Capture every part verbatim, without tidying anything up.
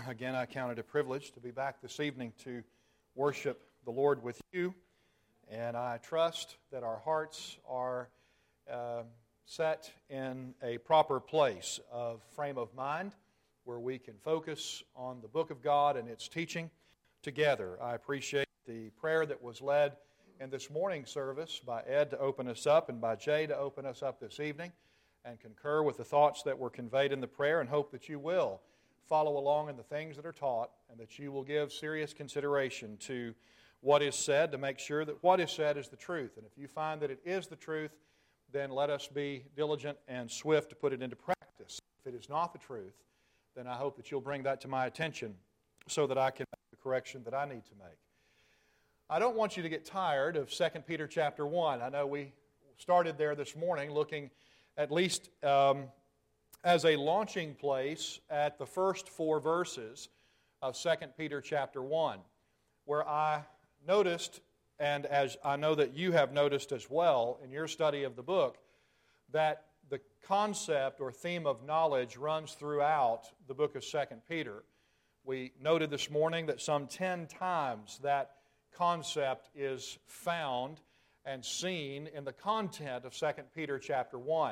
Again, I count it a privilege to be back this evening to worship the Lord with you. And I trust that our hearts are uh, set in a proper place of frame of mind where we can focus on the book of God and its teaching together. I appreciate the prayer that was led in this morning's service by Ed to open us up and by Jay to open us up this evening, and concur with the thoughts that were conveyed in the prayer, and hope that you will follow along in the things that are taught and that you will give serious consideration to what is said to make sure that what is said is the truth. And if you find that it is the truth, then let us be diligent and swift to put it into practice. If it is not the truth, then I hope that you'll bring that to my attention so that I can make the correction that I need to make. I don't want you to get tired of Second Peter chapter one. I know we started there this morning looking at least um, as a launching place at the first four verses of Second Peter chapter one, where I noticed, and as I know that you have noticed as well in your study of the book, that the concept or theme of knowledge runs throughout the book of Second Peter. We noted this morning that some ten times that concept is found and seen in the content of Second Peter chapter one.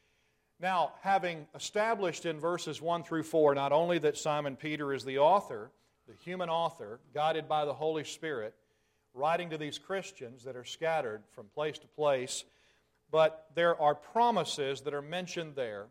Now, having established in verses one through four not only that Simon Peter is the author, the human author, guided by the Holy Spirit, writing to these Christians that are scattered from place to place, but there are promises that are mentioned there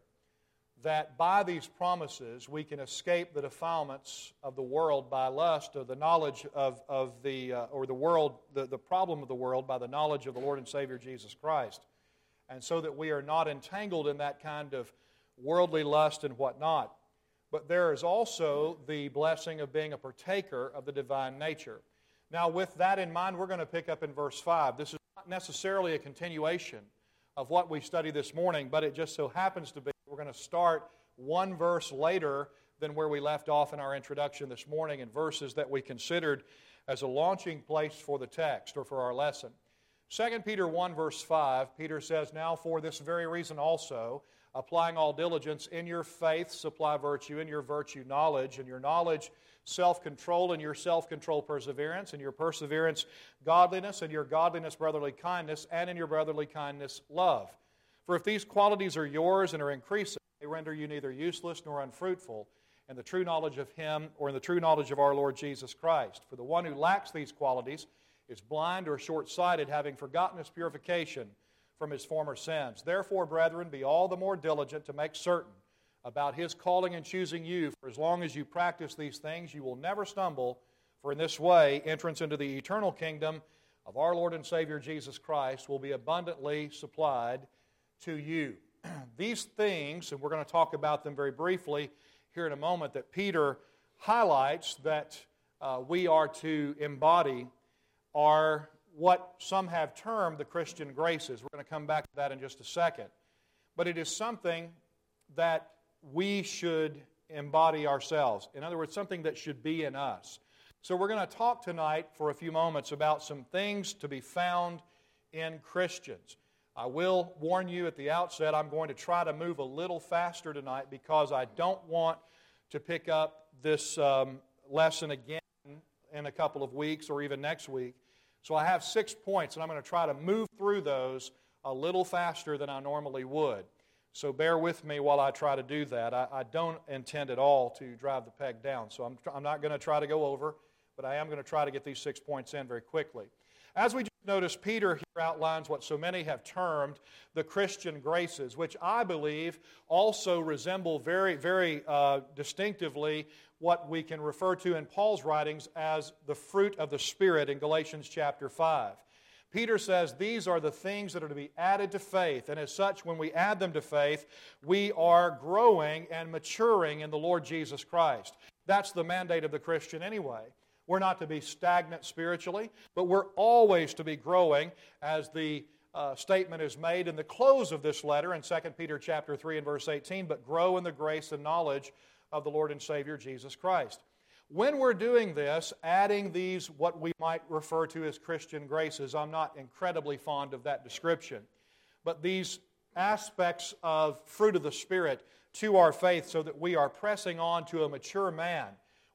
that by these promises we can escape the defilements of the world by lust, or the knowledge of, of the, uh, or the world, the, the problem of the world by the knowledge of the Lord and Savior Jesus Christ. And so that we are not entangled in that kind of worldly lust and whatnot. But there is also the blessing of being a partaker of the divine nature. Now, with that in mind, we're going to pick up in verse five. This is not necessarily a continuation of what we studied this morning, but it just so happens to be we're going to start one verse later than where we left off in our introduction this morning, in verses that we considered as a launching place for the text or for our lesson. Second Peter one verse five, Peter says, "Now for this very reason also, applying all diligence, in your faith supply virtue, in your virtue knowledge, in your knowledge self-control, in your self-control perseverance, in your perseverance godliness, in your godliness brotherly kindness, and in your brotherly kindness love. For if these qualities are yours and are increasing, they render you neither useless nor unfruitful in the true knowledge of Him or in the true knowledge of our Lord Jesus Christ. For the one who lacks these qualities is blind or short-sighted, having forgotten his purification from his former sins. Therefore, brethren, be all the more diligent to make certain about His calling and choosing you. For as long as you practice these things, you will never stumble, for in this way, entrance into the eternal kingdom of our Lord and Savior Jesus Christ will be abundantly supplied to you." These things, and we're going to talk about them very briefly here in a moment, that Peter highlights that uh, we are to embody, are what some have termed the Christian graces. We're going to come back to that in just a second. But it is something that we should embody ourselves. In other words, something that should be in us. So we're going to talk tonight for a few moments about some things to be found in Christians. I will warn you at the outset, I'm going to try to move a little faster tonight because I don't want to pick up this um, lesson again in a couple of weeks or even next week. So I have six points, and I'm going to try to move through those a little faster than I normally would. So bear with me while I try to do that. I, I don't intend at all to drive the peg down, so I'm, I'm not going to try to go over, but I am going to try to get these six points in very quickly. As we just noticed, Peter here outlines what so many have termed the Christian graces, which I believe also resemble very, very uh, distinctively what we can refer to in Paul's writings as the fruit of the Spirit in Galatians chapter five. Peter says these are the things that are to be added to faith, and as such, when we add them to faith, we are growing and maturing in the Lord Jesus Christ. That's the mandate of the Christian anyway. We're not to be stagnant spiritually, but we're always to be growing, as the uh, statement is made in the close of this letter in Second Peter chapter three and verse eighteen, "But grow in the grace and knowledge of the Lord and Savior Jesus Christ." When we're doing this, adding these what we might refer to as Christian graces, I'm not incredibly fond of that description, but these aspects of fruit of the Spirit to our faith so that we are pressing on to a mature man,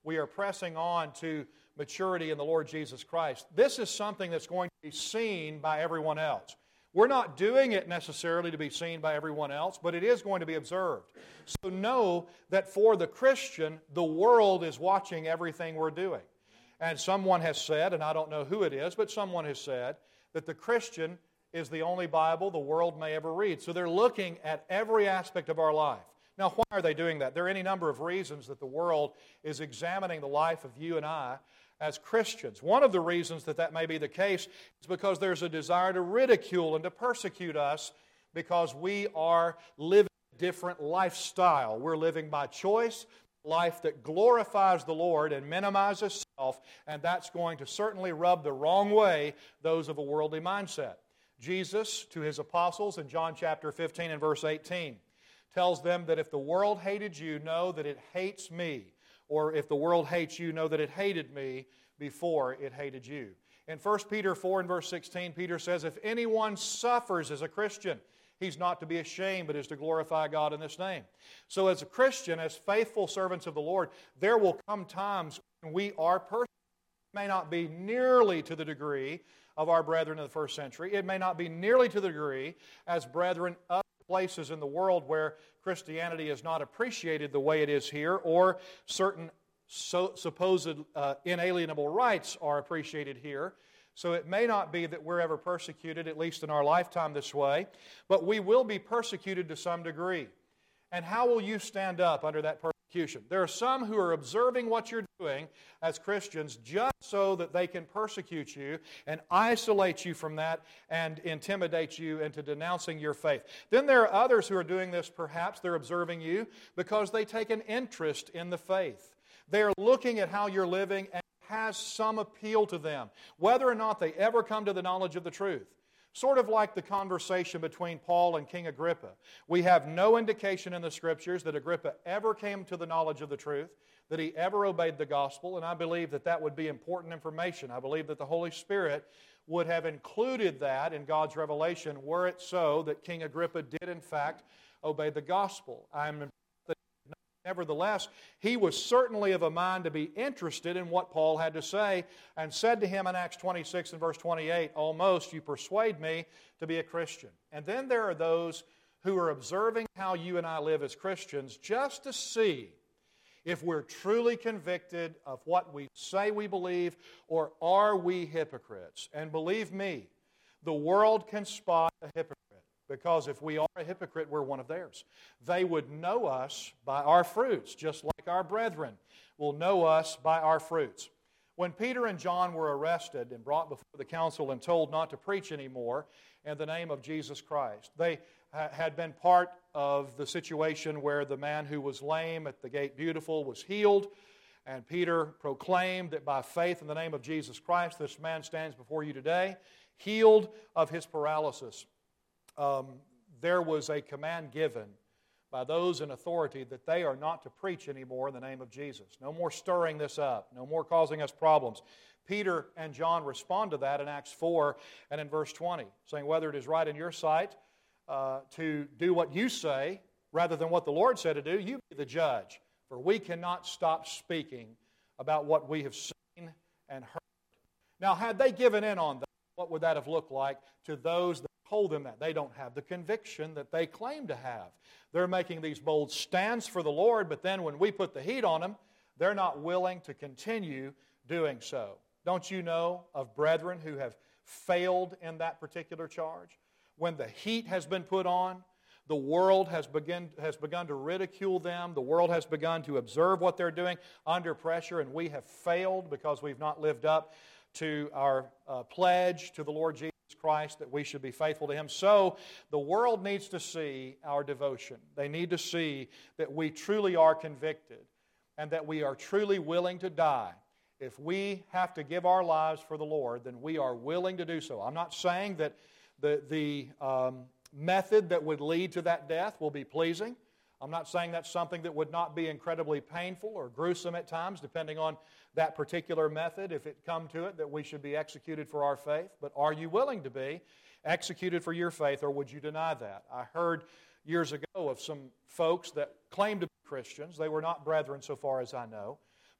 we are pressing on to maturity in the Lord Jesus Christ, this is something that's going to be seen by everyone else. We're not doing it necessarily to be seen by everyone else, but it is going to be observed. So know that for the Christian, the world is watching everything we're doing. And someone has said, and I don't know who it is, but someone has said that the Christian is the only Bible the world may ever read. So they're looking at every aspect of our life. Now, why are they doing that? There are any number of reasons that the world is examining the life of you and I as Christians. One of the reasons that that may be the case is because there's a desire to ridicule and to persecute us because we are living a different lifestyle. We're living by choice, life that glorifies the Lord and minimizes self, and that's going to certainly rub the wrong way those of a worldly mindset. Jesus, to His apostles in John chapter fifteen and verse eighteen, tells them that if the world hated you, know that it hates me. Or if the world hates you, know that it hated me before it hated you. In First Peter four and verse sixteen, Peter says, if anyone suffers as a Christian, he's not to be ashamed, but is to glorify God in this name. So as a Christian, as faithful servants of the Lord, there will come times when we are persecuted. It may not be nearly to the degree of our brethren in the first century. It may not be nearly to the degree as brethren other places in the world where Christianity is not appreciated the way it is here, or certain so, supposed uh, inalienable rights are appreciated here. So it may not be that we're ever persecuted, at least in our lifetime, this way, but we will be persecuted to some degree. And how will you stand up under that persecution? There are some who are observing what you're doing as Christians just so that they can persecute you and isolate you from that and intimidate you into denouncing your faith. Then there are others who are doing this, perhaps they're observing you because they take an interest in the faith. They are looking at how you're living and it has some appeal to them, whether or not they ever come to the knowledge of the truth. Sort of like the conversation between Paul and King Agrippa. We have no indication in the Scriptures that Agrippa ever came to the knowledge of the truth, that he ever obeyed the gospel, and I believe that that would be important information. I believe that the Holy Spirit would have included that in God's revelation were it so that King Agrippa did in fact obey the gospel. I'm Nevertheless, he was certainly of a mind to be interested in what Paul had to say, and said to him in Acts twenty-six and verse twenty-eight, almost, you persuade me to be a Christian. And then there are those who are observing how you and I live as Christians just to see if we're truly convicted of what we say we believe, or are we hypocrites. And believe me, the world can spot a hypocrite. Because if we are a hypocrite, we're one of theirs. They would know us by our fruits, just like our brethren will know us by our fruits. When Peter and John were arrested and brought before the council and told not to preach anymore in the name of Jesus Christ, they ha- had been part of the situation where the man who was lame at the gate Beautiful was healed, and Peter proclaimed that by faith in the name of Jesus Christ, this man stands before you today, healed of his paralysis. Um, there was a command given by those in authority that they are not to preach anymore in the name of Jesus. No more stirring this up. No more causing us problems. Peter and John respond to that in Acts four and in verse twenty, saying, whether it is right in your sight uh, to do what you say rather than what the Lord said to do, you be the judge. For we cannot stop speaking about what we have seen and heard. Now, had they given in on that, what would that have looked like to those that told them that? They don't have the conviction that they claim to have. They're making these bold stands for the Lord, but then when we put the heat on them, they're not willing to continue doing so. Don't you know of brethren who have failed in that particular charge? When the heat has been put on, the world has begun, has begun to ridicule them. The world has begun to observe what they're doing under pressure, and we have failed because we've not lived up to our uh, pledge to the Lord Jesus Christ that we should be faithful to Him. So the world needs to see our devotion. They need to see that we truly are convicted and that we are truly willing to die. If we have to give our lives for the Lord, then we are willing to do so. I'm not saying that the, the um, method that would lead to that death will be pleasing. I'm not saying that's something that would not be incredibly painful or gruesome at times, depending on that particular method, if it come to it, that we should be executed for our faith. But are you willing to be executed for your faith, or would you deny that? I heard years ago of some folks that claimed to be Christians. They were not brethren so far as I know.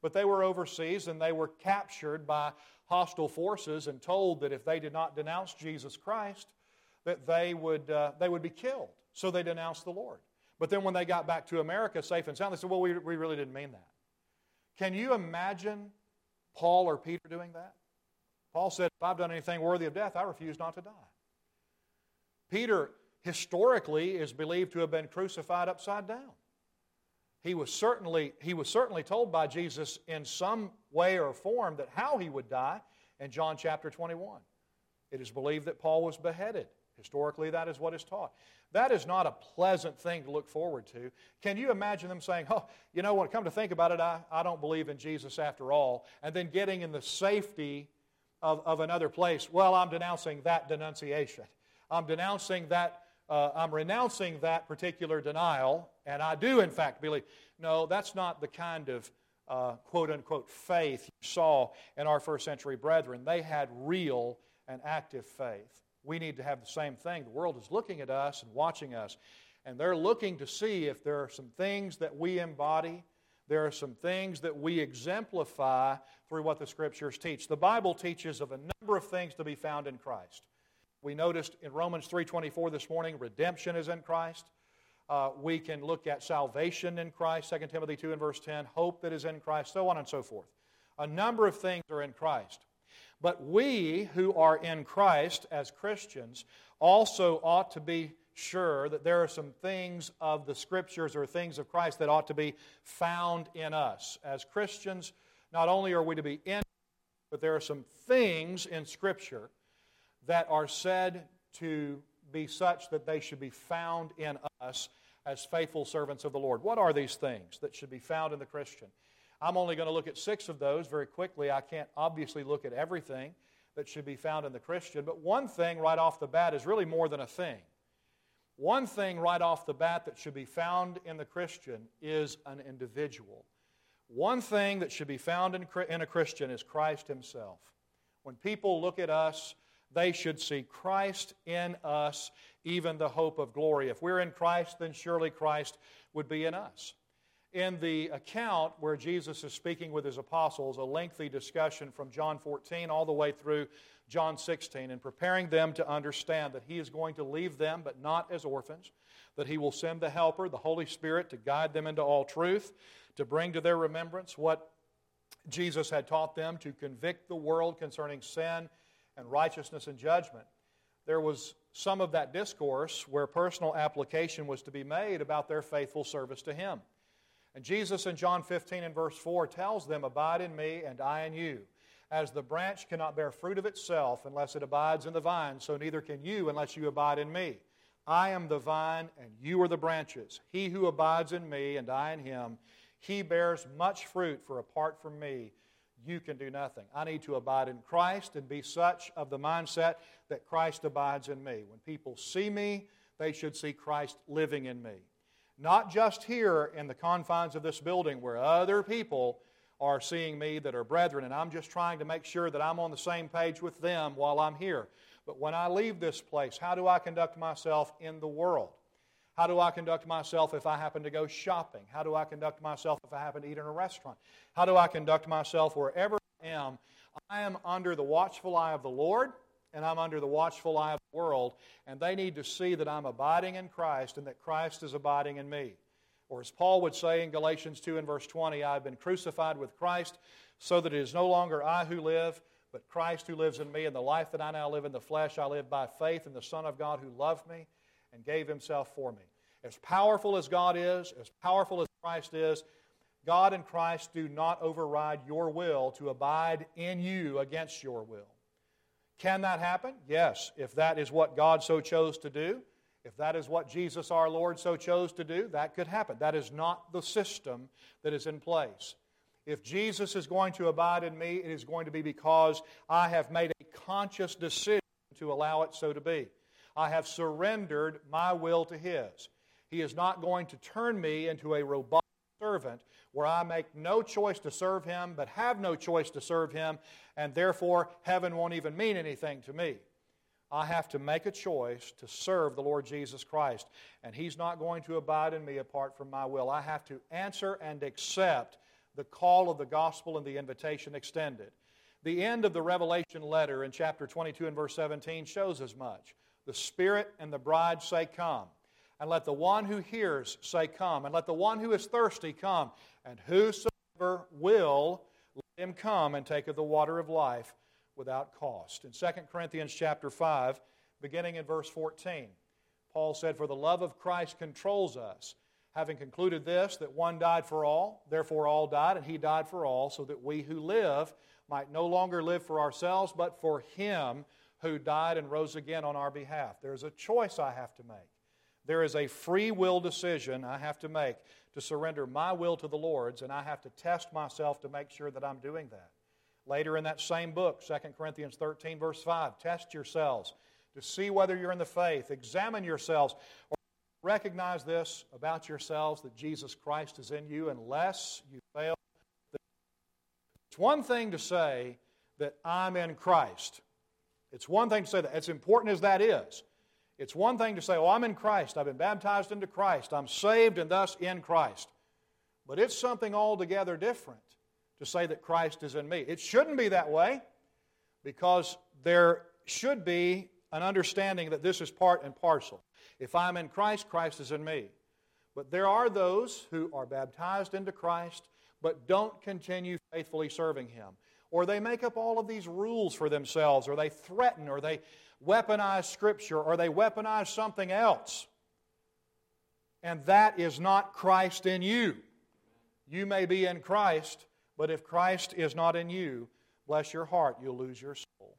but they were overseas and they were captured by hostile forces and told that if they did not denounce Jesus Christ, that they would, uh, they would be killed. So they denounced the Lord. But then when they got back to America safe and sound, they said, well, we, we really didn't mean that. Can you imagine Paul or Peter doing that? Paul said, if I've done anything worthy of death, I refuse not to die. Peter, historically, is believed to have been crucified upside down. He was certainly, he was certainly told by Jesus in some way or form that how he would die in John chapter twenty-one. It is believed that Paul was beheaded. Historically, that is what is taught. That is not a pleasant thing to look forward to. Can you imagine them saying, oh, you know, when I come to think about it, I, I don't believe in Jesus after all, and then getting in the safety of, of another place? Well, I'm denouncing that denunciation. I'm denouncing that, uh, I'm renouncing that particular denial, and I do, in fact, believe. No, that's not the kind of uh, quote-unquote faith you saw in our first century brethren. They had real and active faith. We need to have the same thing. The world is looking at us and watching us, and they're looking to see if there are some things that we embody, there are some things that we exemplify through what the Scriptures teach. The Bible teaches of a number of things to be found in Christ. We noticed in Romans three twenty-four this morning, redemption is in Christ. Uh, we can look at salvation in Christ, Second Timothy two and verse ten, hope that is in Christ, so on and so forth. A number of things are in Christ. But we who are in Christ as Christians also ought to be sure that there are some things of the Scriptures or things of Christ that ought to be found in us. As Christians, not only are we to be in, but there are some things in Scripture that are said to be such that they should be found in us as faithful servants of the Lord. What are these things that should be found in the Christian? I'm only going to look at six of those very quickly. I can't obviously look at everything that should be found in the Christian, but one thing right off the bat is really more than a thing. One thing right off the bat that should be found in the Christian is an individual. One thing that should be found in, in a Christian is Christ Himself. When people look at us, they should see Christ in us, even the hope of glory. If we're in Christ, then surely Christ would be in us. In the account where Jesus is speaking with His apostles, a lengthy discussion from John fourteen all the way through John sixteen, and preparing them to understand that He is going to leave them, but not as orphans, that He will send the Helper, the Holy Spirit, to guide them into all truth, to bring to their remembrance what Jesus had taught them, to convict the world concerning sin and righteousness and judgment. There was some of that discourse where personal application was to be made about their faithful service to Him. And Jesus in John fifteen and verse four tells them, abide in me and I in you. As the branch cannot bear fruit of itself unless it abides in the vine, so neither can you unless you abide in me. I am the vine and you are the branches. He who abides in me and I in him, he bears much fruit, for apart from me, you can do nothing. I need to abide in Christ and be such of the mindset that Christ abides in me. When people see me, they should see Christ living in me. Not just here in the confines of this building where other people are seeing me that are brethren, and I'm just trying to make sure that I'm on the same page with them while I'm here. But when I leave this place, how do I conduct myself in the world? How do I conduct myself if I happen to go shopping? How do I conduct myself if I happen to eat in a restaurant? How do I conduct myself wherever I am? I am under the watchful eye of the Lord, and I'm under the watchful eye of the world, and they need to see that I'm abiding in Christ and that Christ is abiding in me. Or as Paul would say in Galatians two and verse twenty, I have been crucified with Christ so that it is no longer I who live, but Christ who lives in me. And the life that I now live in the flesh, I live by faith in the Son of God who loved me and gave Himself for me. As powerful as God is, as powerful as Christ is, God and Christ do not override your will to abide in you against your will. Can that happen? Yes, if that is what God so chose to do. If that is what Jesus our Lord so chose to do, that could happen. That is not the system that is in place. If Jesus is going to abide in me, it is going to be because I have made a conscious decision to allow it so to be. I have surrendered my will to His. He is not going to turn me into a robotic servant where I make no choice to serve Him, but have no choice to serve Him, and therefore heaven won't even mean anything to me. I have to make a choice to serve the Lord Jesus Christ, and He's not going to abide in me apart from my will. I have to answer and accept the call of the gospel and the invitation extended. The end of the Revelation letter in chapter twenty-two and verse seventeen shows as much. The Spirit and the bride say, "Come." And let the one who hears say, "Come." And let the one who is thirsty come. And whosoever will, let him come and take of the water of life without cost. In Second Corinthians chapter five, beginning in verse fourteen, Paul said, "For the love of Christ controls us, having concluded this, that one died for all, therefore all died, and he died for all, so that we who live might no longer live for ourselves, but for Him who died and rose again on our behalf." There's a choice I have to make. There is a free will decision I have to make to surrender my will to the Lord's, and I have to test myself to make sure that I'm doing that. Later in that same book, Second Corinthians thirteen, verse five, test yourselves to see whether you're in the faith. Examine yourselves. Or recognize this about yourselves, that Jesus Christ is in you, unless you fail. It's one thing to say that I'm in Christ. It's one thing to say that. As important as that is, it's one thing to say, "Oh, I'm in Christ. I've been baptized into Christ. I'm saved and thus in Christ." But it's something altogether different to say that Christ is in me. It shouldn't be that way, because there should be an understanding that this is part and parcel. If I'm in Christ, Christ is in me. But there are those who are baptized into Christ but don't continue faithfully serving Him. Or they make up all of these rules for themselves, or they threaten, or they weaponize Scripture, or they weaponize something else. And that is not Christ in you. You may be in Christ, but if Christ is not in you, bless your heart, you'll lose your soul.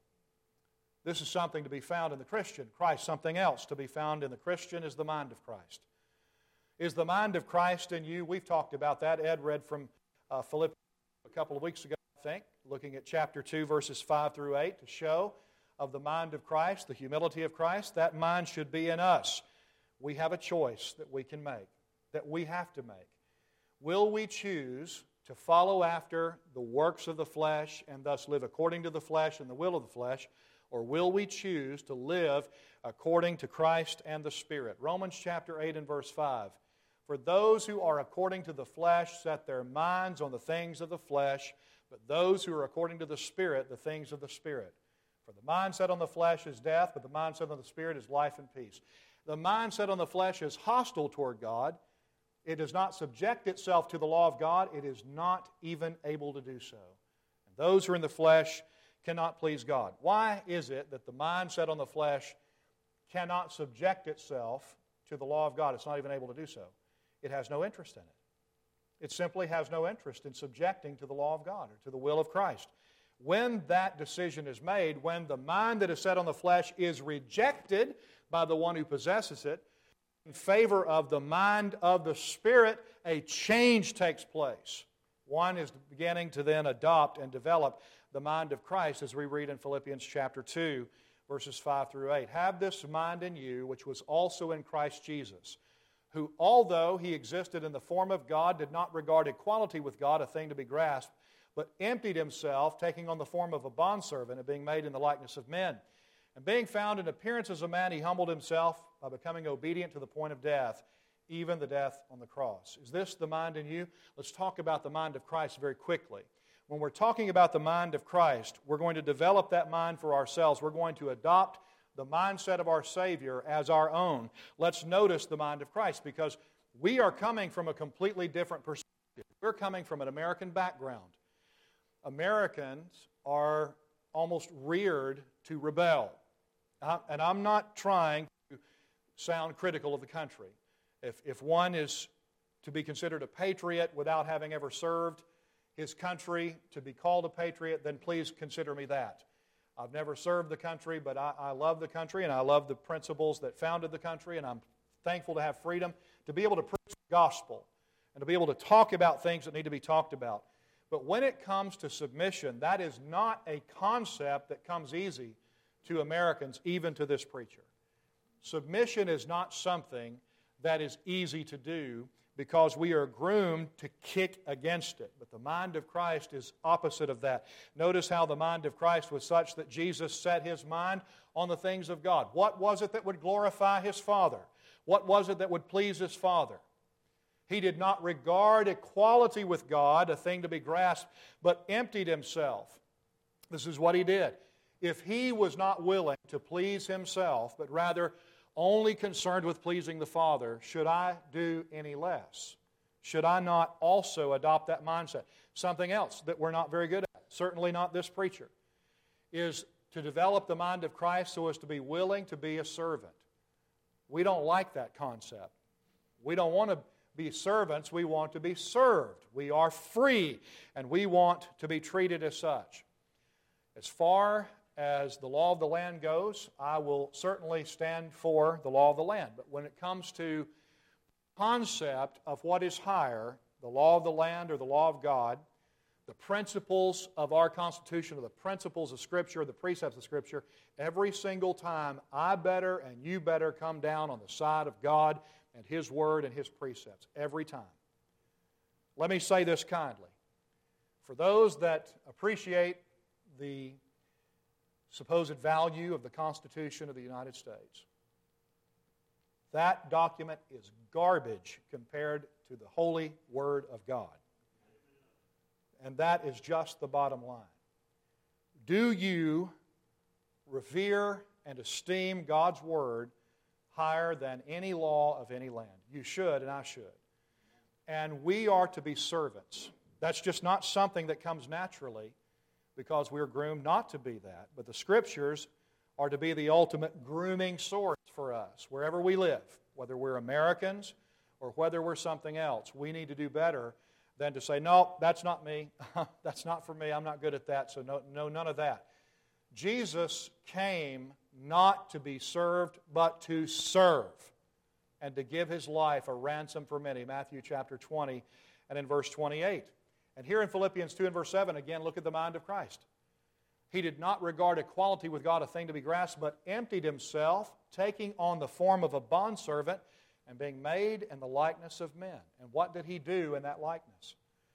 This is something to be found in the Christian. Christ, something else to be found in the Christian is the mind of Christ. Is the mind of Christ in you? We've talked about that. Ed read from uh, Philippians a couple of weeks ago, I think, looking at chapter two, verses five through eight, to show of the mind of Christ, the humility of Christ. That mind should be in us. We have a choice that we can make, that we have to make. Will we choose to follow after the works of the flesh and thus live according to the flesh and the will of the flesh, or will we choose to live according to Christ and the Spirit? Romans chapter eight and verse five. "For those who are according to the flesh set their minds on the things of the flesh, but those who are according to the Spirit, the things of the Spirit. For the mind set on the flesh is death, but the mind set on the Spirit is life and peace." The mind set on the flesh is hostile toward God. It does not subject itself to the law of God. It is not even able to do so. And those who are in the flesh cannot please God. Why is it that the mind set on the flesh cannot subject itself to the law of God? It's not even able to do so. It has no interest in it. It simply has no interest in subjecting to the law of God or to the will of Christ. When that decision is made, when the mind that is set on the flesh is rejected by the one who possesses it, in favor of the mind of the Spirit, a change takes place. One is beginning to then adopt and develop the mind of Christ, as we read in Philippians chapter two, verses five through eight. "Have this mind in you, which was also in Christ Jesus, who, although He existed in the form of God, did not regard equality with God a thing to be grasped, but emptied Himself, taking on the form of a bondservant and being made in the likeness of men. And being found in appearance as a man, He humbled Himself by becoming obedient to the point of death, even the death on the cross." Is this the mind in you? Let's talk about the mind of Christ very quickly. When we're talking about the mind of Christ, we're going to develop that mind for ourselves. We're going to adopt the mindset of our Savior as our own. Let's notice the mind of Christ, because we are coming from a completely different perspective. We're coming from an American background. Americans are almost reared to rebel. And I'm not trying to sound critical of the country. If, if one is to be considered a patriot without having ever served his country, to be called a patriot, then please consider me that. I've never served the country, but I, I love the country, and I love the principles that founded the country, and I'm thankful to have freedom to be able to preach the gospel and to be able to talk about things that need to be talked about. But when it comes to submission, that is not a concept that comes easy to Americans, even to this preacher. Submission is not something that is easy to do, because we are groomed to kick against it. But the mind of Christ is opposite of that. Notice how the mind of Christ was such that Jesus set His mind on the things of God. What was it that would glorify His Father? What was it that would please His Father? He did not regard equality with God, a thing to be grasped, but emptied himself. This is what he did. If he was not willing to please himself, but rather only concerned with pleasing the Father, should I do any less? Should I not also adopt that mindset? Something else that we're not very good at, certainly not this preacher, is to develop the mind of Christ so as to be willing to be a servant. We don't like that concept. We don't want to be servants, we want to be served. We are free, and we want to be treated as such. As far as the law of the land goes, I will certainly stand for the law of the land. But when it comes to concept of what is higher, the law of the land or the law of God, the principles of our Constitution, or the principles of Scripture, the precepts of Scripture, every single time I better and you better come down on the side of God and His Word and His precepts. Every time. Let me say this kindly. For those that appreciate the supposed value of the Constitution of the United States, that document is garbage compared to the holy Word of God. And that is just the bottom line. Do you revere and esteem God's Word higher than any law of any land? You should, and I should. And we are to be servants. That's just not something that comes naturally because we're groomed not to be that. But the Scriptures are to be the ultimate grooming source for us, wherever we live, whether we're Americans or whether we're something else. We need to do better than to say, no, that's not me. That's not for me. I'm not good at that, so no, no, none of that. Jesus came not to be served, but to serve and to give His life a ransom for many. Matthew chapter twenty and in verse twenty-eight. And here in Philippians two and verse seven, again, look at the mind of Christ. He did not regard equality with God a thing to be grasped, but emptied Himself, taking on the form of a bondservant and being made in the likeness of men. And what did He do in that likeness?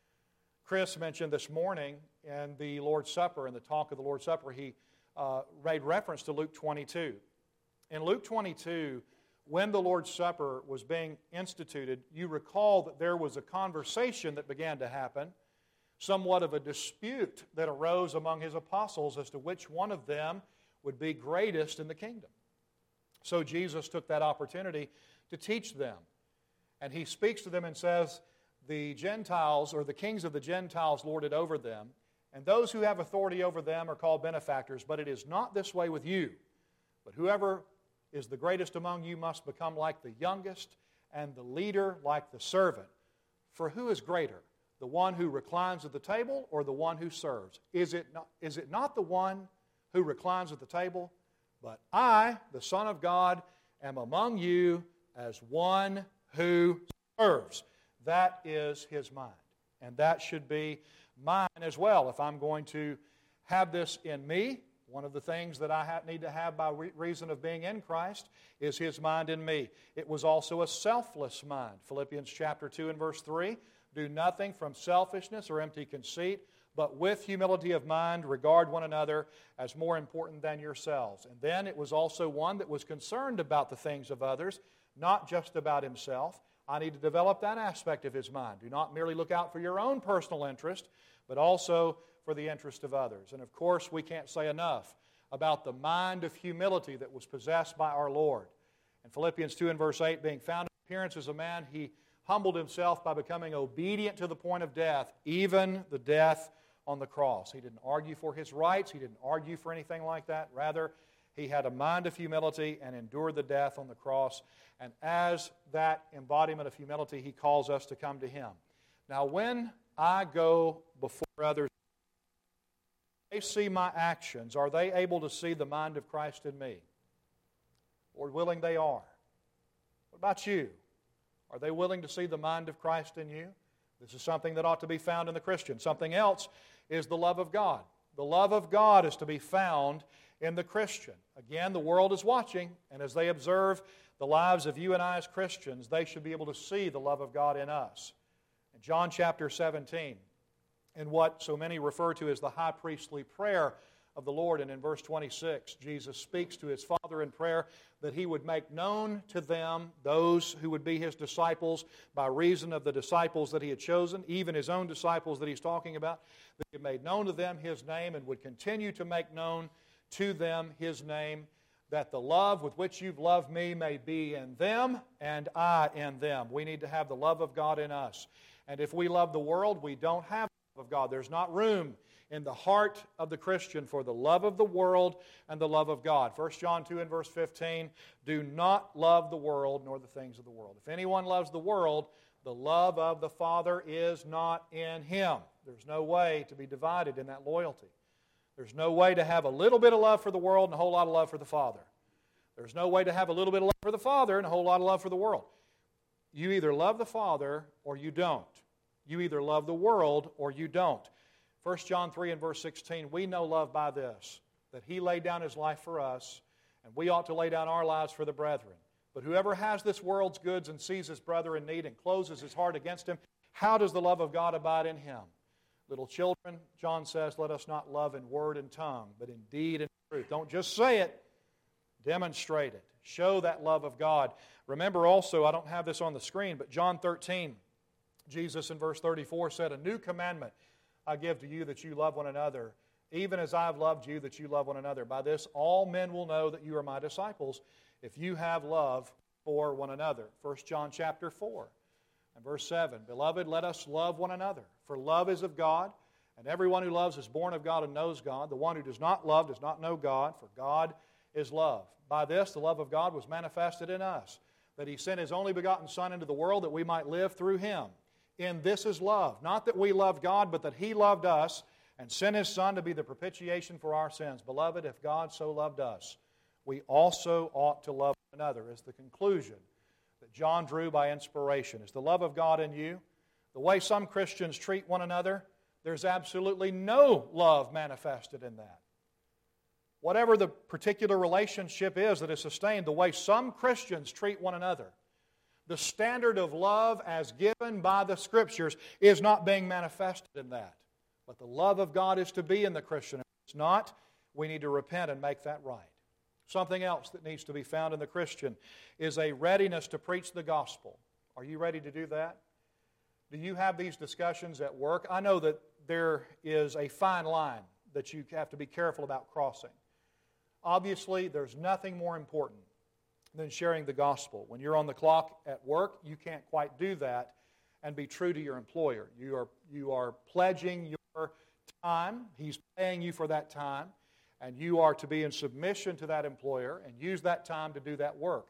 Chris mentioned this morning in the Lord's Supper, in the talk of the Lord's Supper, he uh, made reference to Luke twenty-two. In Luke twenty-two, when the Lord's Supper was being instituted, you recall that there was a conversation that began to happen, somewhat of a dispute that arose among His apostles as to which one of them would be greatest in the kingdom. So Jesus took that opportunity to teach them. And He speaks to them and says, the Gentiles, or the kings of the Gentiles, lord it over them, and those who have authority over them are called benefactors, but it is not this way with you. But whoever is the greatest among you must become like the youngest, and the leader like the servant. For who is greater, the one who reclines at the table or the one who serves? Is it not, is it not the one who reclines at the table? But I, the Son of God, am among you as one who serves. That is His mind. And that should be mine as well. If I'm going to have this in me, one of the things that I need to have by re- reason of being in Christ is His mind in me. It was also a selfless mind. Philippians chapter two and verse three, do nothing from selfishness or empty conceit, but with humility of mind regard one another as more important than yourselves. And then it was also one that was concerned about the things of others, not just about himself. I need to develop that aspect of his mind. Do not merely look out for your own personal interest, but also for the interest of others. And of course, we can't say enough about the mind of humility that was possessed by our Lord. In Philippians two and verse eight, being found in appearance as a man, He humbled Himself by becoming obedient to the point of death, even the death on the cross. He didn't argue for His rights. He didn't argue for anything like that. Rather, He had a mind of humility and endured the death on the cross. And as that embodiment of humility, He calls us to come to Him. Now, when I go before others, they see my actions. Are they able to see the mind of Christ in me? Lord willing, they are. What about you? Are they willing to see the mind of Christ in you? This is something that ought to be found in the Christian. Something else is the love of God. The love of God is to be found in the Christian. Again, the world is watching, and as they observe the lives of you and I as Christians, they should be able to see the love of God in us. In John chapter seventeen, in what so many refer to as the high priestly prayer of the Lord. And in verse twenty-six, Jesus speaks to His Father in prayer that He would make known to them, those who would be His disciples, by reason of the disciples that He had chosen, even His own disciples that He's talking about, that He had made known to them His name and would continue to make known to them His name, that the love with which you've loved me may be in them and I in them. We need to have the love of God in us. And if we love the world, we don't have the love of God. There's not room in the heart of the Christian for the love of the world and the love of God. First John two and verse fifteen, do not love the world nor the things of the world. If anyone loves the world, the love of the Father is not in him. There's no way to be divided in that loyalty. There's no way to have a little bit of love for the world and a whole lot of love for the Father. There's no way to have a little bit of love for the Father and a whole lot of love for the world. You either love the Father or you don't. You either love the world or you don't. First John three and verse sixteen, we know love by this, that He laid down His life for us, and we ought to lay down our lives for the brethren. But whoever has this world's goods and sees his brother in need and closes his heart against him, how does the love of God abide in him? Little children, John says, let us not love in word and tongue, but in deed and truth. Don't just say it, demonstrate it. Show that love of God. Remember also, I don't have this on the screen, but John thirteen, Jesus in verse thirty-four said, a new commandment I give to you, that you love one another, even as I have loved you, that you love one another. By this all men will know that you are my disciples, if you have love for one another. First John chapter four and verse seven, beloved, let us love one another, for love is of God, and everyone who loves is born of God and knows God. The one who does not love does not know God, for God is love. By this the love of God was manifested in us, that He sent His only begotten Son into the world that we might live through Him. In this is love, not that we loved God, but that He loved us and sent His Son to be the propitiation for our sins. Beloved, if God so loved us, we also ought to love one another, is the conclusion that John drew by inspiration. Is the love of God in you? The way some Christians treat one another, there's absolutely no love manifested in that. Whatever the particular relationship is that is sustained, the way some Christians treat one another, the standard of love as given by the Scriptures is not being manifested in that. But the love of God is to be in the Christian. If it's not, we need to repent and make that right. Something else that needs to be found in the Christian is a readiness to preach the gospel. Are you ready to do that? Do you have these discussions at work? I know that there is a fine line that you have to be careful about crossing. Obviously, there's nothing more important than sharing the gospel. When you're on the clock at work, you can't quite do that and be true to your employer. You are, you are pledging your time. He's paying you for that time. And you are to be in submission to that employer and use that time to do that work.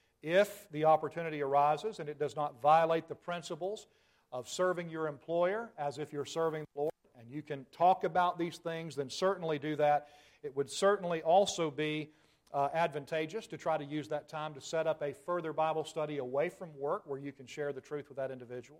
If the opportunity arises and it does not violate the principles of serving your employer as if you're serving the Lord, and you can talk about these things, then certainly do that. It would certainly also be uh, advantageous to try to use that time to set up a further Bible study away from work where you can share the truth with that individual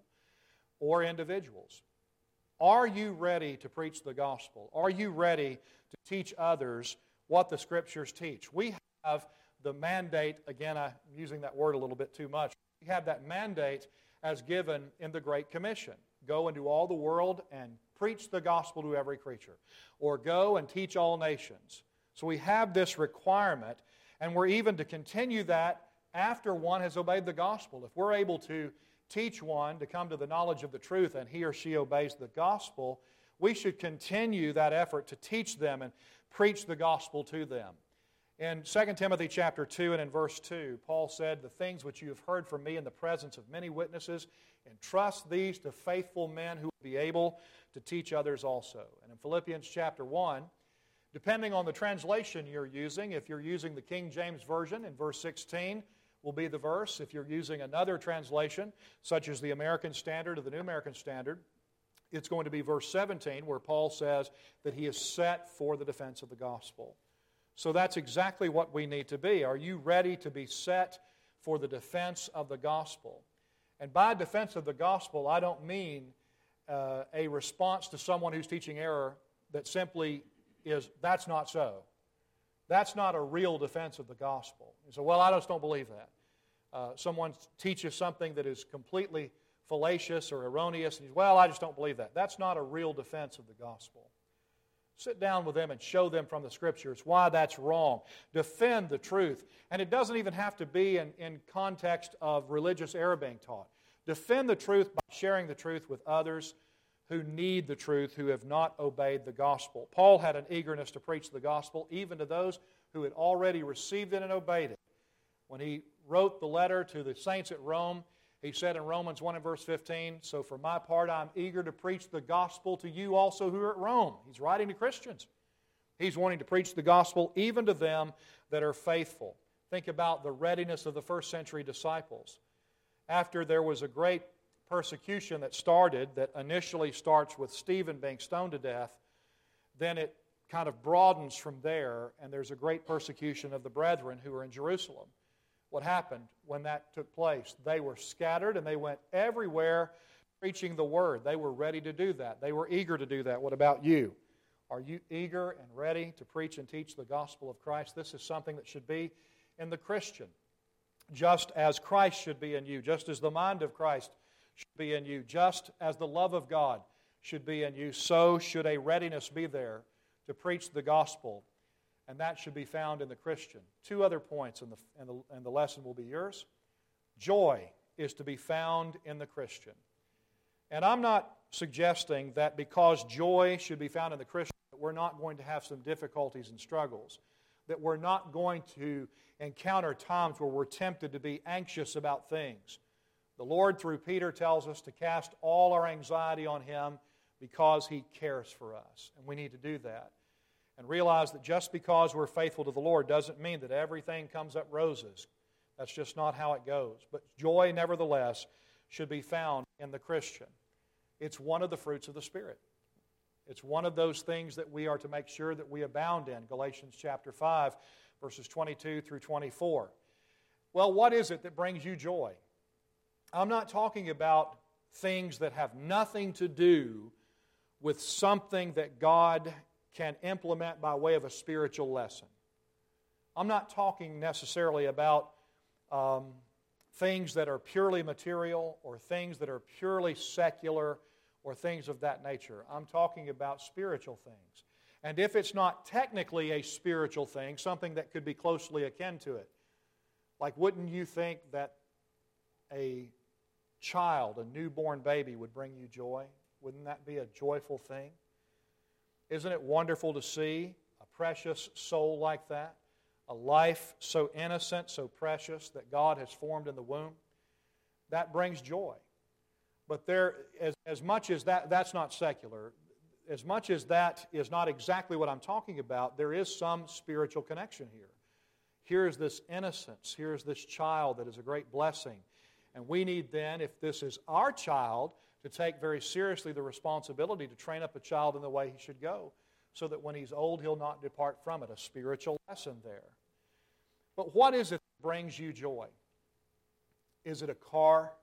or individuals. Are you ready to preach the gospel? Are you ready to teach others what the Scriptures teach? We have the mandate, again, I'm using that word a little bit too much. We have that mandate as given in the Great Commission. Go into all the world and preach the gospel to every creature. Or go and teach all nations. So we have this requirement, and we're even to continue that after one has obeyed the gospel. If we're able to teach one to come to the knowledge of the truth and he or she obeys the gospel, we should continue that effort to teach them and preach the gospel to them. In Second Timothy chapter two and in verse two, Paul said, the things which you have heard from me in the presence of many witnesses, entrust these to faithful men who will be able to teach others also. And in Philippians chapter one, depending on the translation you're using, if you're using the King James Version, in verse sixteen will be the verse. If you're using another translation, such as the American Standard or the New American Standard, it's going to be verse seventeen, where Paul says that he is set for the defense of the gospel. So that's exactly what we need to be. Are you ready to be set for the defense of the gospel? And by defense of the gospel, I don't mean uh, a response to someone who's teaching error that simply is, that's not so. That's not a real defense of the gospel. You say, well, I just don't believe that. Uh, someone teaches something that is completely fallacious or erroneous, and you say, well, I just don't believe that. That's not a real defense of the gospel. Sit down with them and show them from the Scriptures why that's wrong. Defend the truth. And it doesn't even have to be in, in context of religious error being taught. Defend the truth by sharing the truth with others who need the truth, who have not obeyed the gospel. Paul had an eagerness to preach the gospel even to those who had already received it and obeyed it. When he wrote the letter to the saints at Rome, he said in Romans one and verse fifteen, "So for my part I am eager to preach the gospel to you also who are at Rome." He's writing to Christians. He's wanting to preach the gospel even to them that are faithful. Think about the readiness of the first century disciples. After there was a great persecution that started, that initially starts with Stephen being stoned to death, then it kind of broadens from there, and there's a great persecution of the brethren who are in Jerusalem. What happened when that took place? They were scattered and they went everywhere preaching the Word. They were ready to do that. They were eager to do that. What about you? Are you eager and ready to preach and teach the gospel of Christ? This is something that should be in the Christian, just as Christ should be in you, just as the mind of Christ should be in you, just as the love of God should be in you, so should a readiness be there to preach the gospel. And that should be found in the Christian. Two other points, and the, and, the, and the lesson will be yours. Joy is to be found in the Christian. And I'm not suggesting that because joy should be found in the Christian, that we're not going to have some difficulties and struggles, that we're not going to encounter times where we're tempted to be anxious about things. The Lord, through Peter, tells us to cast all our anxiety on Him because He cares for us. And we need to do that. And realize that just because we're faithful to the Lord doesn't mean that everything comes up roses. That's just not how it goes. But joy, nevertheless, should be found in the Christian. It's one of the fruits of the Spirit. It's one of those things that we are to make sure that we abound in. Galatians chapter five, verses twenty-two through twenty-four. Well, what is it that brings you joy? I'm not talking about things that have nothing to do with something that God can implement by way of a spiritual lesson. I'm not talking necessarily about um, things that are purely material or things that are purely secular or things of that nature. I'm talking about spiritual things. And if it's not technically a spiritual thing, something that could be closely akin to it, like wouldn't you think that a child, a newborn baby, would bring you joy? Wouldn't that be a joyful thing? Isn't it wonderful to see a precious soul like that? A life so innocent, so precious that God has formed in the womb? That brings joy. But there, as, as much as that, that's not secular, as much as that is not exactly what I'm talking about, there is some spiritual connection here. Here's this innocence. Here's this child that is a great blessing. And we need then, if this is our child, to take very seriously the responsibility to train up a child in the way he should go, so that when he's old, he'll not depart from it. A spiritual lesson there. But what is it that brings you joy? Is it a car?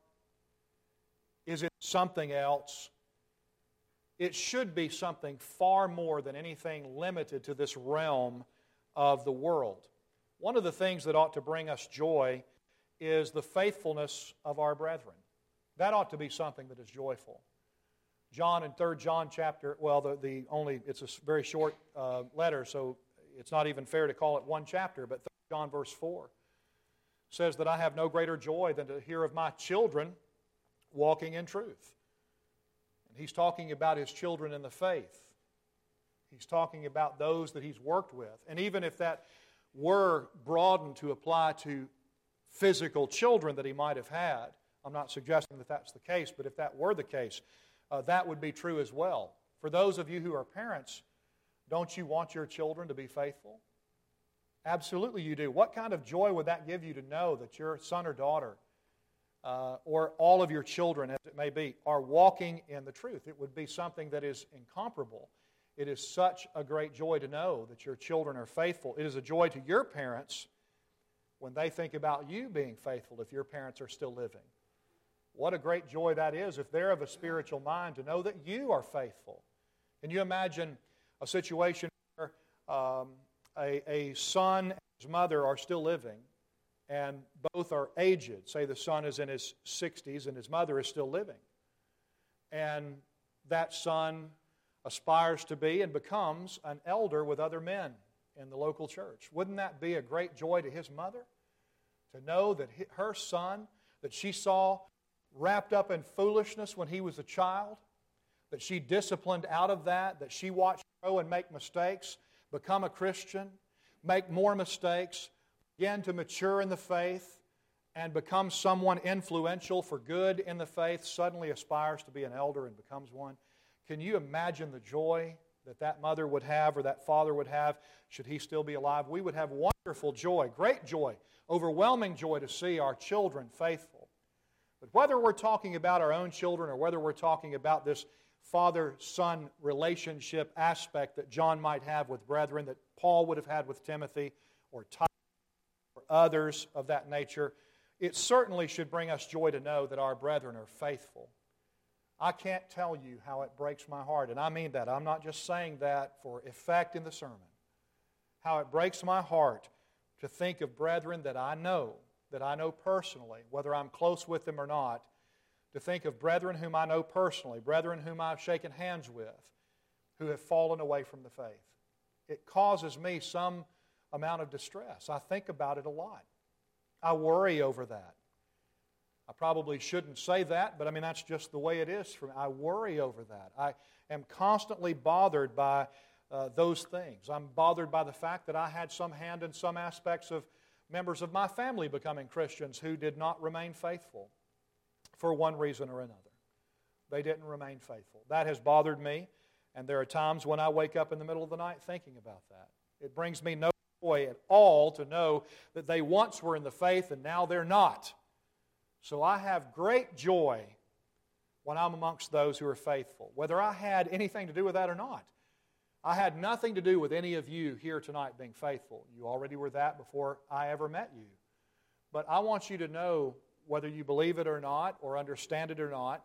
Is it something else? It should be something far more than anything limited to this realm of the world. One of the things that ought to bring us joy is the faithfulness of our brethren. That ought to be something that is joyful. John in Third John chapter, well, the, the only, it's a very short uh, letter, so it's not even fair to call it one chapter, but Third John verse four says that I have no greater joy than to hear of my children walking in truth. And he's talking about his children in the faith. He's talking about those that he's worked with. And even if that were broadened to apply to physical children that he might have had, I'm not suggesting that that's the case, but if that were the case, uh, that would be true as well. For those of you who are parents, don't you want your children to be faithful? Absolutely you do. What kind of joy would that give you to know that your son or daughter, uh, or all of your children, as it may be, are walking in the truth? It would be something that is incomparable. It is such a great joy to know that your children are faithful. It is a joy to your parents when they think about you being faithful if your parents are still living. What a great joy that is if they're of a spiritual mind to know that you are faithful. Can you imagine a situation where um, a, a son and his mother are still living and both are aged? Say the son is in his sixties and his mother is still living. And that son aspires to be and becomes an elder with other men in the local church. Wouldn't that be a great joy to his mother? To know that her son, that she saw wrapped up in foolishness when he was a child, that she disciplined out of that, that she watched grow and make mistakes, become a Christian, make more mistakes, begin to mature in the faith, and become someone influential for good in the faith, suddenly aspires to be an elder and becomes one. Can you imagine the joy that that mother would have or that father would have should he still be alive? We would have wonderful joy, great joy, overwhelming joy to see our children faithful. But whether we're talking about our own children or whether we're talking about this father-son relationship aspect that John might have with brethren, that Paul would have had with Timothy or Titus or others of that nature, it certainly should bring us joy to know that our brethren are faithful. I can't tell you how it breaks my heart, and I mean that. I'm not just saying that for effect in the sermon. How it breaks my heart to think of brethren that I know, that I know personally, whether I'm close with them or not, to think of brethren whom I know personally, brethren whom I've shaken hands with, who have fallen away from the faith. It causes me some amount of distress. I think about it a lot. I worry over that. I probably shouldn't say that, but I mean, that's just the way it is for me. I worry over that. I am constantly bothered by uh, those things. I'm bothered by the fact that I had some hand in some aspects of members of my family becoming Christians who did not remain faithful for one reason or another. They didn't remain faithful. That has bothered me, and there are times when I wake up in the middle of the night thinking about that. It brings me no joy at all to know that they once were in the faith and now they're not. So I have great joy when I'm amongst those who are faithful, whether I had anything to do with that or not. I had nothing to do with any of you here tonight being faithful. You already were that before I ever met you. But I want you to know, whether you believe it or not, or understand it or not,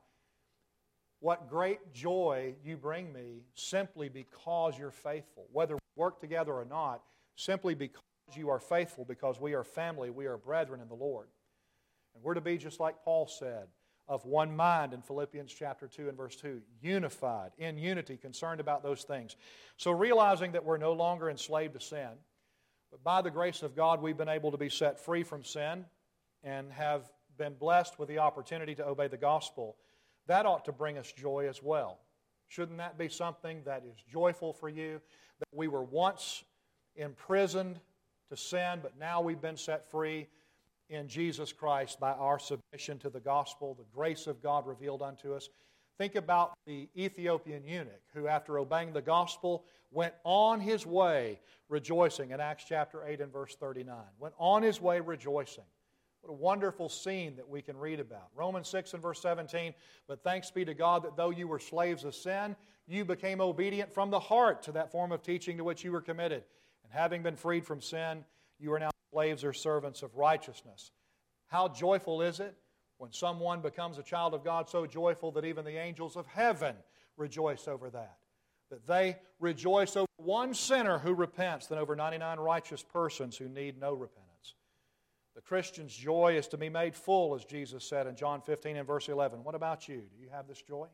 what great joy you bring me simply because you're faithful. Whether we work together or not, simply because you are faithful, because we are family, we are brethren in the Lord. And we're to be just like Paul said, of one mind in Philippians chapter two and verse two, unified, in unity, concerned about those things. So realizing that we're no longer enslaved to sin, but by the grace of God we've been able to be set free from sin and have been blessed with the opportunity to obey the gospel, that ought to bring us joy as well. Shouldn't that be something that is joyful for you? That we were once imprisoned to sin, but now we've been set free in Jesus Christ by our submission to the gospel, the grace of God revealed unto us. Think about the Ethiopian eunuch who, after obeying the gospel, went on his way rejoicing in Acts chapter eight and verse thirty-nine. Went on his way rejoicing. What a wonderful scene that we can read about. Romans six and verse seventeen, but thanks be to God that though you were slaves of sin, you became obedient from the heart to that form of teaching to which you were committed. And having been freed from sin, you are now slaves or servants of righteousness. How joyful is it when someone becomes a child of God, so joyful that even the angels of heaven rejoice over that. That they rejoice over one sinner who repents than over ninety-nine righteous persons who need no repentance. The Christian's joy is to be made full, as Jesus said in John fifteen and verse eleven. What about you? Do you have this joy?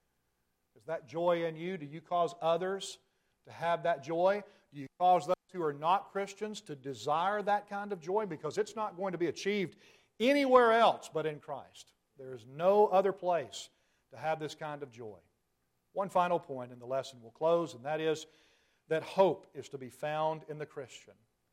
Is that joy in you? Do you cause others to have that joy? Do you cause those who are not Christians to desire that kind of joy? Because it's not going to be achieved anywhere else but in Christ. There is no other place to have this kind of joy. One final point in the lesson we'll close, and that is that hope is to be found in the Christian.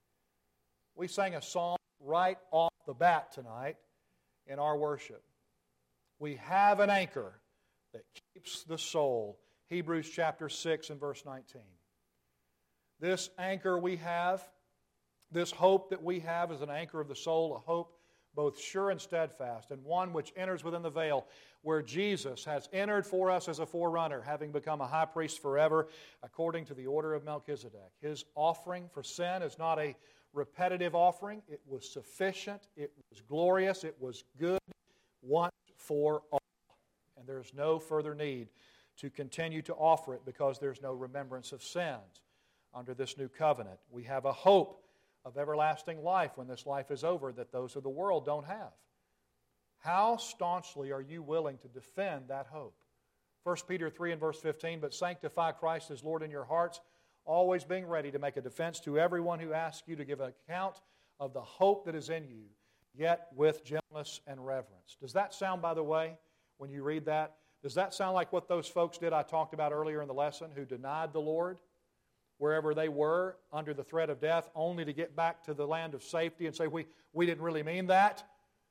We sang a song right off the bat tonight in our worship. We have an anchor that keeps the soul. Hebrews chapter six and verse nineteen. This anchor we have, this hope that we have is an anchor of the soul, a hope both sure and steadfast, and one which enters within the veil, where Jesus has entered for us as a forerunner, having become a high priest forever, according to the order of Melchizedek. His offering for sin is not a repetitive offering. It was sufficient, it was glorious, it was good once for all. And there's no further need to continue to offer it because there's no remembrance of sins. Under this new covenant, we have a hope of everlasting life when this life is over that those of the world don't have. How staunchly are you willing to defend that hope? First Peter three and verse fifteen, but sanctify Christ as Lord in your hearts, always being ready to make a defense to everyone who asks you to give an account of the hope that is in you, yet with gentleness and reverence. Does that sound, by the way, when you read that, does that sound like what those folks did I talked about earlier in the lesson who denied the Lord wherever they were under the threat of death only to get back to the land of safety and say, we, we didn't really mean that?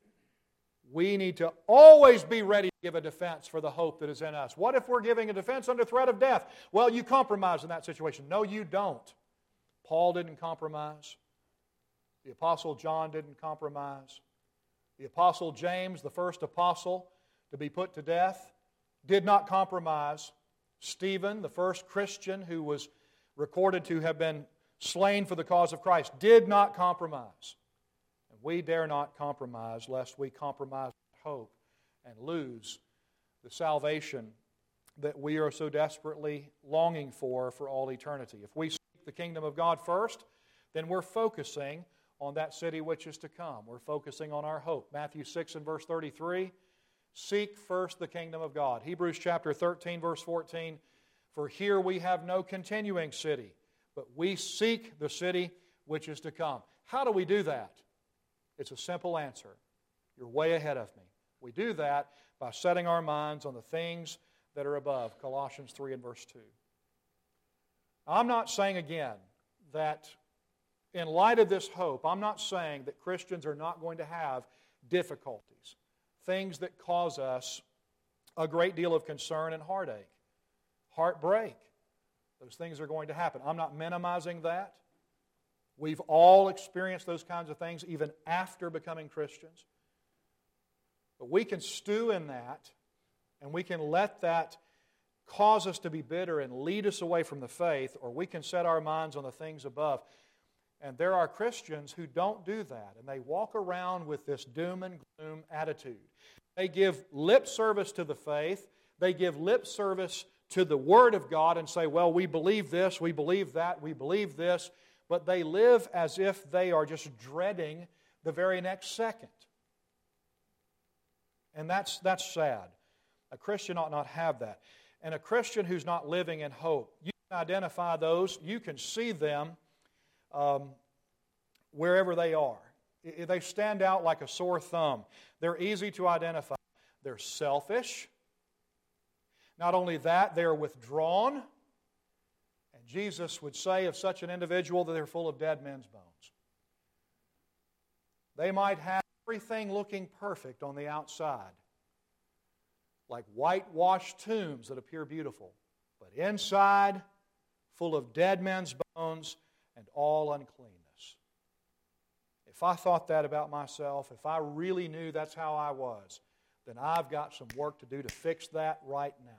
We need to always be ready to give a defense for the hope that is in us. What if we're giving a defense under threat of death? Well, you compromise in that situation. No, you don't. Paul didn't compromise. The Apostle John didn't compromise. The Apostle James, the first apostle to be put to death, did not compromise. Stephen, the first Christian who was recorded to have been slain for the cause of Christ, did not compromise. And we dare not compromise lest we compromise hope and lose the salvation that we are so desperately longing for for all eternity. If we seek the kingdom of God first, then we're focusing on that city which is to come. We're focusing on our hope. Matthew six and verse thirty-three, seek first the kingdom of God. Hebrews chapter thirteen, verse fourteen, for here we have no continuing city, but we seek the city which is to come. How do we do that? It's a simple answer. You're way ahead of me. We do that by setting our minds on the things that are above. Colossians three and verse two. I'm not saying again that in light of this hope, I'm not saying that Christians are not going to have difficulties, things that cause us a great deal of concern and heartache, heartbreak. Those things are going to happen. I'm not minimizing that. We've all experienced those kinds of things even after becoming Christians. But we can stew in that, and we can let that cause us to be bitter and lead us away from the faith, or we can set our minds on the things above. And there are Christians who don't do that, and they walk around with this doom and gloom attitude. They give lip service to the faith. They give lip service to the Word of God and say, well, we believe this, we believe that, we believe this, but they live as if they are just dreading the very next second. And that's, that's sad. A Christian ought not have that. And a Christian who's not living in hope, you can identify those, you can see them um, wherever they are. They stand out like a sore thumb. They're easy to identify. They're selfish. Not only that, they're withdrawn. And Jesus would say of such an individual that they're full of dead men's bones. They might have everything looking perfect on the outside, like whitewashed tombs that appear beautiful, but inside, full of dead men's bones and all uncleanness. If I thought that about myself, if I really knew that's how I was, then I've got some work to do to fix that right now.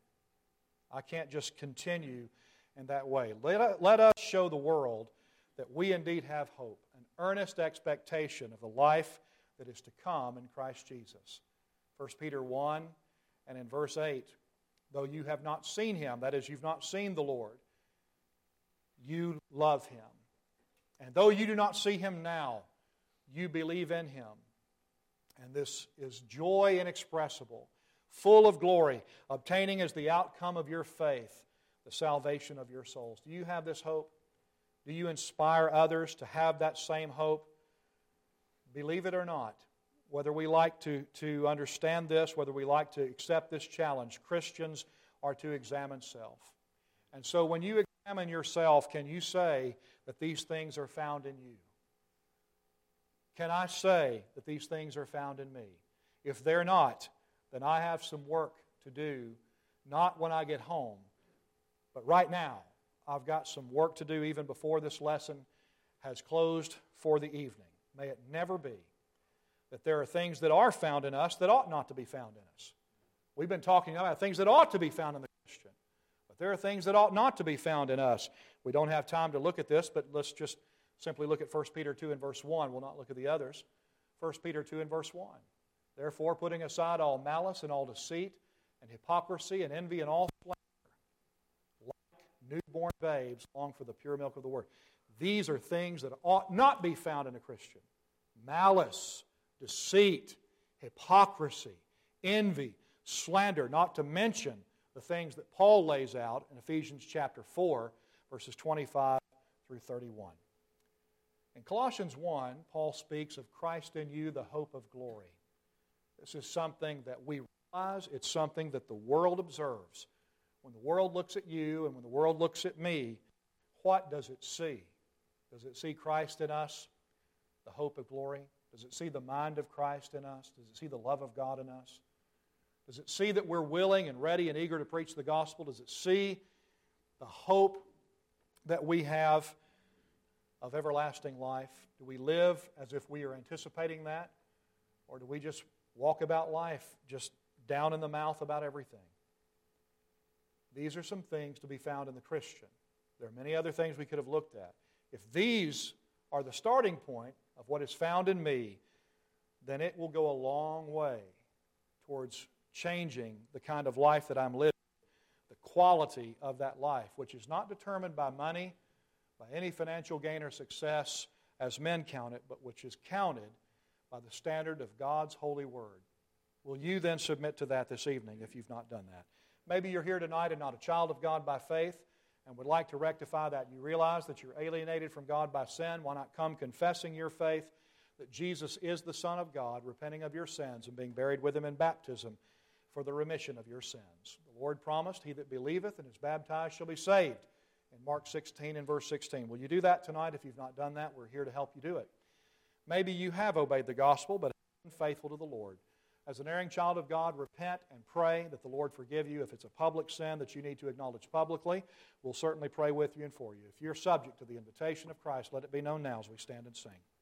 I can't just continue in that way. Let, let us show the world that we indeed have hope, an earnest expectation of the life that is to come in Christ Jesus. First Peter one and in verse eight, though you have not seen Him, that is, you've not seen the Lord, you love Him. And though you do not see Him now, you believe in Him. And this is joy inexpressible, full of glory, obtaining as the outcome of your faith the salvation of your souls. Do you have this hope? Do you inspire others to have that same hope? Believe it or not, whether we like to, to understand this, whether we like to accept this challenge, Christians are to examine self. And so when you examine yourself, can you say that these things are found in you? Can I say that these things are found in me? If they're not, then I have some work to do, not when I get home, but right now. I've got some work to do even before this lesson has closed for the evening. May it never be that there are things that are found in us that ought not to be found in us. We've been talking about things that ought to be found in the Christian, but there are things that ought not to be found in us. We don't have time to look at this, but let's just simply look at First Peter two and verse one. We'll not look at the others. First Peter two and verse one. Therefore, putting aside all malice and all deceit and hypocrisy and envy and all slander, like newborn babes, long for the pure milk of the Word. These are things that ought not be found in a Christian. Malice, deceit, hypocrisy, envy, slander, not to mention the things that Paul lays out in Ephesians chapter four, verses twenty-five through thirty-one. In Colossians one, Paul speaks of Christ in you, the hope of glory. This is something that we realize. It's something that the world observes. When the world looks at you and when the world looks at me, what does it see? Does it see Christ in us, the hope of glory? Does it see the mind of Christ in us? Does it see the love of God in us? Does it see that we're willing and ready and eager to preach the gospel? Does it see the hope that we have of everlasting life? Do we live as if we are anticipating that? Or do we just walk about life just down in the mouth about everything? These are some things to be found in the Christian. There are many other things we could have looked at. If these are the starting point of what is found in me, then it will go a long way towards changing the kind of life that I'm living, the quality of that life, which is not determined by money, by any financial gain or success as men count it, but which is counted by the standard of God's holy word. Will you then submit to that this evening if you've not done that? Maybe you're here tonight and not a child of God by faith and would like to rectify that. You realize that you're alienated from God by sin. Why not come confessing your faith that Jesus is the Son of God, repenting of your sins and being buried with Him in baptism for the remission of your sins? The Lord promised, he that believeth and is baptized shall be saved. In Mark sixteen and verse sixteen. Will you do that tonight? If you've not done that, we're here to help you do it. Maybe you have obeyed the gospel, but haven't been faithful to the Lord. As an erring child of God, repent and pray that the Lord forgive you. If it's a public sin that you need to acknowledge publicly, we'll certainly pray with you and for you. If you're subject to the invitation of Christ, let it be known now as we stand and sing.